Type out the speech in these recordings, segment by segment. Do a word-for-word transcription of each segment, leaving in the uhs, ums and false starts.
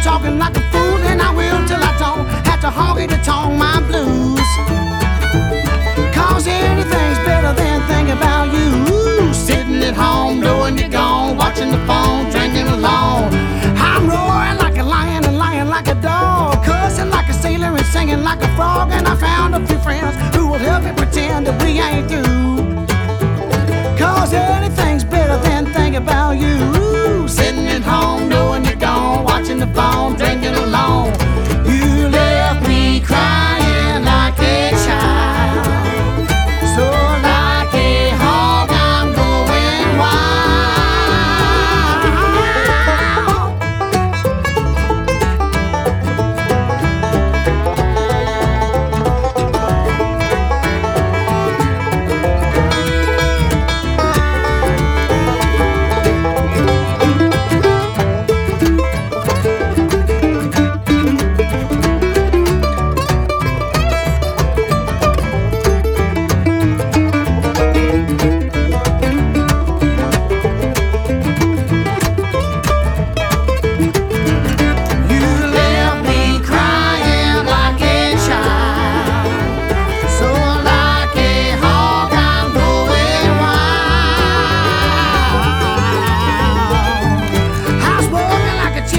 talking like a fool, and I will till I don't have to honky to tongue my blues. Cause anything's better than thinking about you. Sitting at home, doing your gone, watching the phone, drinking alone. I'm roaring like a lion and lying like a dog, cussing like a sailor and singing like a frog. And I found a few friends who will help me pretend that we ain't through. Cause anything's better than thinking about you. Sitting at home, doing your gone, watching the phone, drinking alone. You left me crying like a child, so like a hog I'm going wild.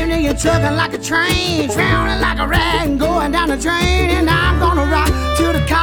Trucking like a train, drowning like a rag, and going down the drain. And I'm gonna rock till the